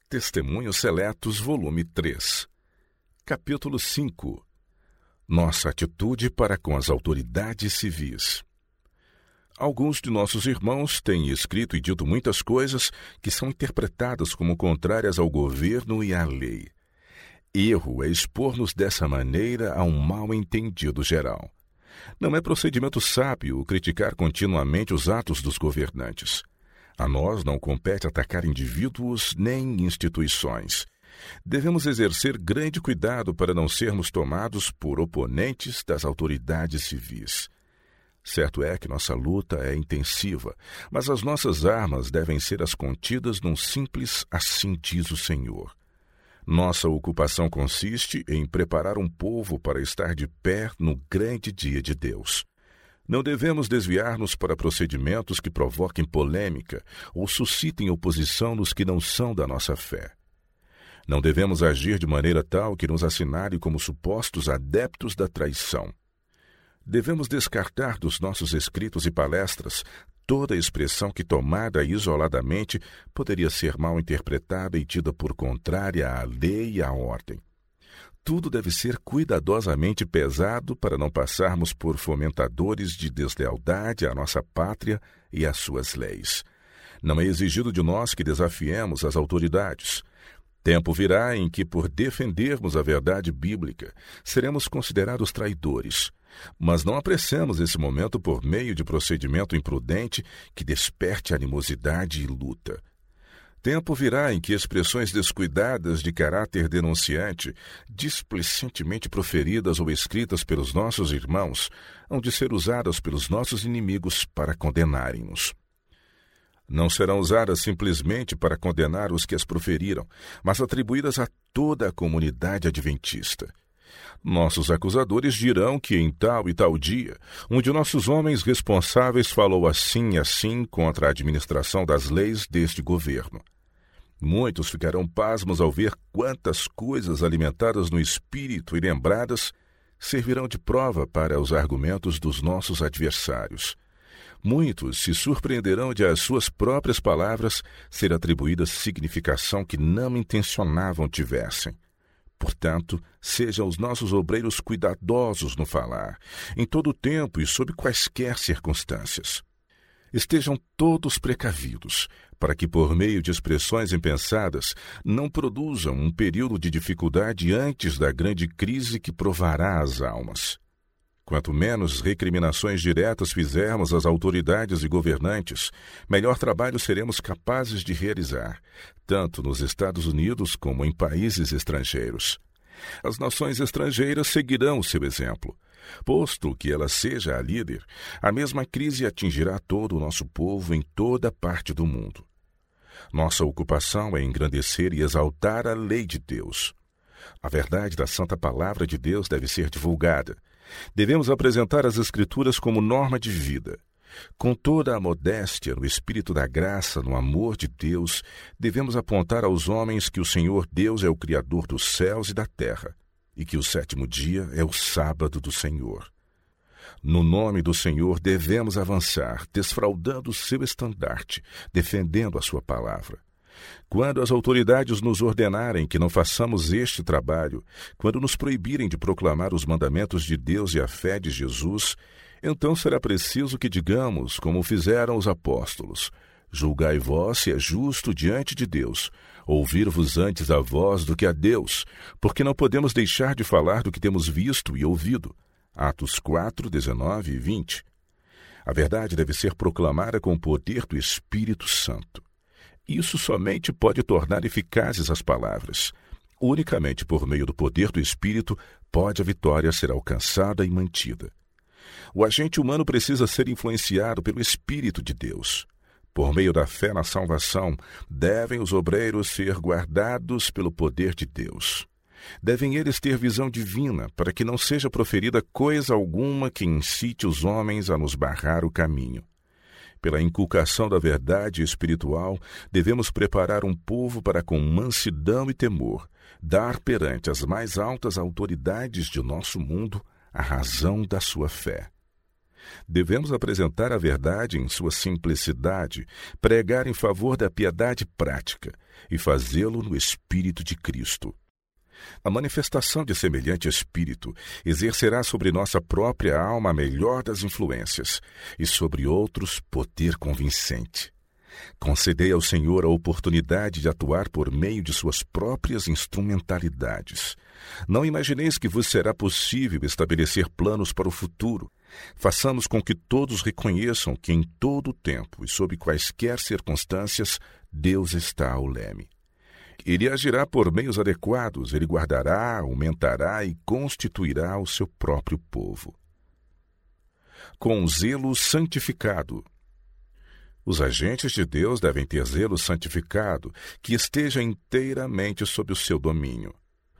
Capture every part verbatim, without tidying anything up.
Testemunhos Seletos, volume três. Capítulo cinco. Nossa atitude para com as autoridades civis. Alguns de nossos irmãos têm escrito e dito muitas coisas que são interpretadas como contrárias ao governo e à lei. Erro é expor-nos dessa maneira a um mal-entendido geral. Não é procedimento sábio criticar continuamente os atos dos governantes. A nós não compete atacar indivíduos nem instituições. Devemos exercer grande cuidado para não sermos tomados por oponentes das autoridades civis. Certo é que nossa luta é intensiva, mas as nossas armas devem ser as contidas num simples "assim diz o Senhor". Nossa ocupação consiste em preparar um povo para estar de pé no grande dia de Deus. Não devemos desviar-nos para procedimentos que provoquem polêmica ou suscitem oposição nos que não são da nossa fé. Não devemos agir de maneira tal que nos assinale como supostos adeptos da traição. Devemos descartar dos nossos escritos e palestras toda expressão que, tomada isoladamente, poderia ser mal interpretada e tida por contrária à lei e à ordem. Tudo deve ser cuidadosamente pesado para não passarmos por fomentadores de deslealdade à nossa pátria e às suas leis. Não é exigido de nós que desafiemos as autoridades. Tempo virá em que, por defendermos a verdade bíblica, seremos considerados traidores. Mas não apressemos esse momento por meio de procedimento imprudente que desperte animosidade e luta. Tempo virá em que expressões descuidadas de caráter denunciante, displicentemente proferidas ou escritas pelos nossos irmãos, hão de ser usadas pelos nossos inimigos para condenarem-nos. Não serão usadas simplesmente para condenar os que as proferiram, mas atribuídas a toda a comunidade adventista. Nossos acusadores dirão que em tal e tal dia, um de nossos homens responsáveis falou assim e assim contra a administração das leis deste governo. Muitos ficarão pasmos ao ver quantas coisas alimentadas no espírito e lembradas servirão de prova para os argumentos dos nossos adversários. Muitos se surpreenderão de às suas próprias palavras ser atribuída significação que não intencionavam tivessem. Portanto, sejam os nossos obreiros cuidadosos no falar, em todo o tempo e sob quaisquer circunstâncias. Estejam todos precavidos, para que, por meio de expressões impensadas, não produzam um período de dificuldade antes da grande crise que provará as almas. Quanto menos recriminações diretas fizermos às autoridades e governantes, melhor trabalho seremos capazes de realizar, tanto nos Estados Unidos como em países estrangeiros. As nações estrangeiras seguirão o seu exemplo. Posto que ela seja a líder, a mesma crise atingirá todo o nosso povo em toda parte do mundo. Nossa ocupação é engrandecer e exaltar a lei de Deus. A verdade da Santa Palavra de Deus deve ser divulgada. Devemos apresentar as Escrituras como norma de vida. Com toda a modéstia, no espírito da graça, no amor de Deus, devemos apontar aos homens que o Senhor Deus é o Criador dos céus e da terra, e que o sétimo dia é o sábado do Senhor. No nome do Senhor devemos avançar, desfraldando o seu estandarte, defendendo a sua palavra. Quando as autoridades nos ordenarem que não façamos este trabalho, quando nos proibirem de proclamar os mandamentos de Deus e a fé de Jesus, então será preciso que digamos, como fizeram os apóstolos: julgai vós se é justo diante de Deus, ouvir-vos antes a vós do que a Deus, porque não podemos deixar de falar do que temos visto e ouvido. Atos quatro, dezenove e vinte. A verdade deve ser proclamada com o poder do Espírito Santo. Isso somente pode tornar eficazes as palavras. Unicamente por meio do poder do Espírito pode a vitória ser alcançada e mantida. O agente humano precisa ser influenciado pelo Espírito de Deus. Por meio da fé na salvação, devem os obreiros ser guardados pelo poder de Deus. Devem eles ter visão divina, para que não seja proferida coisa alguma que incite os homens a nos barrar o caminho. Pela inculcação da verdade espiritual, devemos preparar um povo para, com mansidão e temor, dar perante as mais altas autoridades de nosso mundo a razão da sua fé. Devemos apresentar a verdade em sua simplicidade, pregar em favor da piedade prática e fazê-lo no Espírito de Cristo. A manifestação de semelhante Espírito exercerá sobre nossa própria alma a melhor das influências e sobre outros poder convincente. Concedei ao Senhor a oportunidade de atuar por meio de suas próprias instrumentalidades. Não imagineis que vos será possível estabelecer planos para o futuro. Façamos com que todos reconheçam que em todo o tempo e sob quaisquer circunstâncias, Deus está ao leme. Ele agirá por meios adequados, ele guardará, aumentará e constituirá o seu próprio povo. Com zelo santificado. Os agentes de Deus devem ter zelo santificado, que esteja inteiramente sob o seu domínio.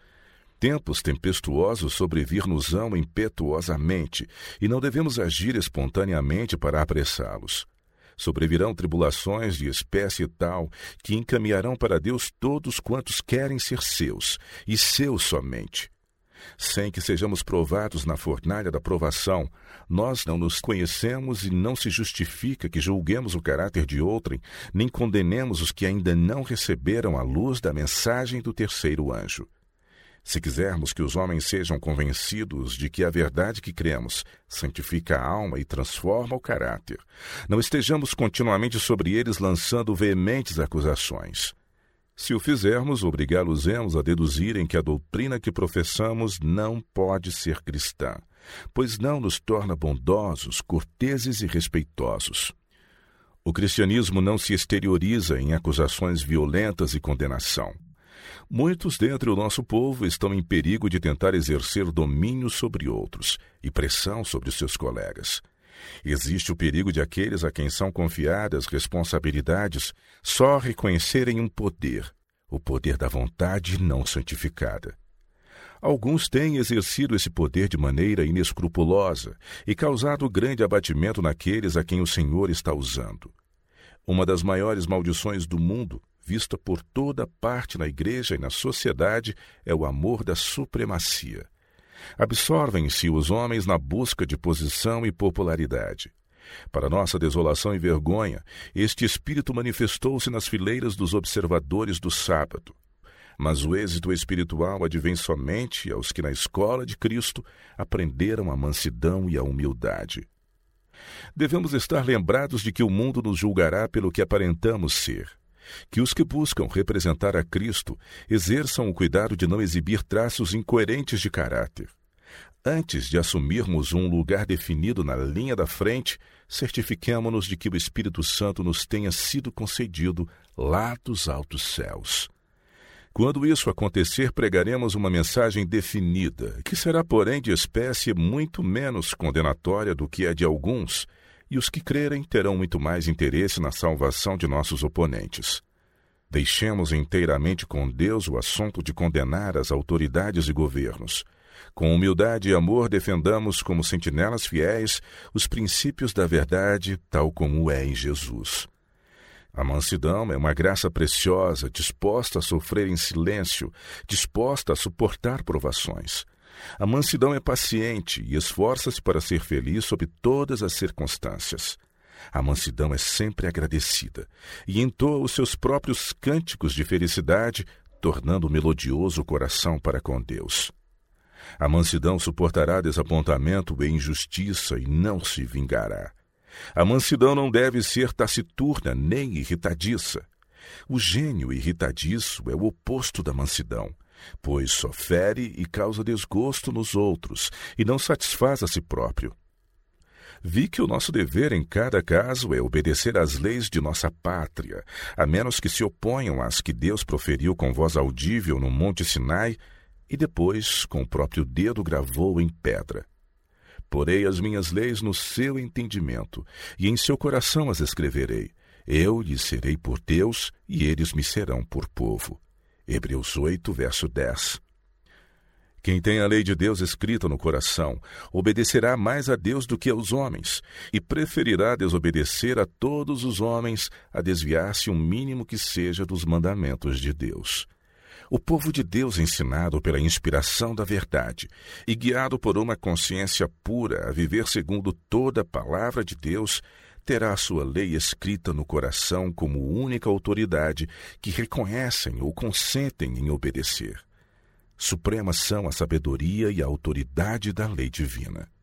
Tempos tempestuosos sobrevir-nos-ão impetuosamente, e não devemos agir espontaneamente para apressá-los. Sobrevirão tribulações de espécie tal que encaminharão para Deus todos quantos querem ser seus, e seus somente. Sem que sejamos provados na fornalha da provação, nós não nos conhecemos e não se justifica que julguemos o caráter de outrem, nem condenemos os que ainda não receberam a luz da mensagem do terceiro anjo. Se quisermos que os homens sejam convencidos de que a verdade que cremos santifica a alma e transforma o caráter, não estejamos continuamente sobre eles lançando veementes acusações. Se o fizermos, obrigá-los-emos a deduzirem que a doutrina que professamos não pode ser cristã, pois não nos torna bondosos, corteses e respeitosos. O cristianismo não se exterioriza em acusações violentas e condenação. Muitos dentre o nosso povo estão em perigo de tentar exercer domínio sobre outros e pressão sobre os seus colegas. Existe o perigo de aqueles a quem são confiadas responsabilidades só reconhecerem um poder, o poder da vontade não santificada. Alguns têm exercido esse poder de maneira inescrupulosa e causado grande abatimento naqueles a quem o Senhor está usando. Uma das maiores maldições do mundo, vista por toda parte na igreja e na sociedade, é o amor da supremacia. Absorvem-se os homens na busca de posição e popularidade. Para nossa desolação e vergonha, este espírito manifestou-se nas fileiras dos observadores do sábado. Mas o êxito espiritual advém somente aos que na escola de Cristo aprenderam a mansidão e a humildade. Devemos estar lembrados de que o mundo nos julgará pelo que aparentamos ser. Que os que buscam representar a Cristo exerçam o cuidado de não exibir traços incoerentes de caráter. Antes de assumirmos um lugar definido na linha da frente, certifiquemo-nos de que o Espírito Santo nos tenha sido concedido lá dos altos céus. Quando isso acontecer, pregaremos uma mensagem definida, que será, porém, de espécie muito menos condenatória do que a de alguns, e os que crerem terão muito mais interesse na salvação de nossos oponentes. Deixemos inteiramente com Deus o assunto de condenar as autoridades e governos. Com humildade e amor defendamos como sentinelas fiéis os princípios da verdade, tal como é em Jesus. A mansidão é uma graça preciosa, disposta a sofrer em silêncio, disposta a suportar provações. A mansidão é paciente e esforça-se para ser feliz sob todas as circunstâncias. A mansidão é sempre agradecida e entoa os seus próprios cânticos de felicidade, tornando melodioso o coração para com Deus. A mansidão suportará desapontamento e injustiça e não se vingará. A mansidão não deve ser taciturna nem irritadiça. O gênio irritadiço é o oposto da mansidão, pois só fere e causa desgosto nos outros, e não satisfaz a si próprio. Vi que o nosso dever em cada caso é obedecer às leis de nossa pátria, a menos que se oponham às que Deus proferiu com voz audível no Monte Sinai e depois com o próprio dedo gravou em pedra. Porei as minhas leis no seu entendimento, e em seu coração as escreverei. Eu lhes serei por Deus, e eles me serão por povo. Hebreus oito, verso dez. Quem tem a lei de Deus escrita no coração, obedecerá mais a Deus do que aos homens, e preferirá desobedecer a todos os homens a desviar-se um mínimo que seja dos mandamentos de Deus. O povo de Deus, ensinado pela inspiração da verdade e guiado por uma consciência pura a viver segundo toda a palavra de Deus, terá a sua lei escrita no coração como única autoridade que reconhecem ou consentem em obedecer. Supremas são a sabedoria e a autoridade da lei divina.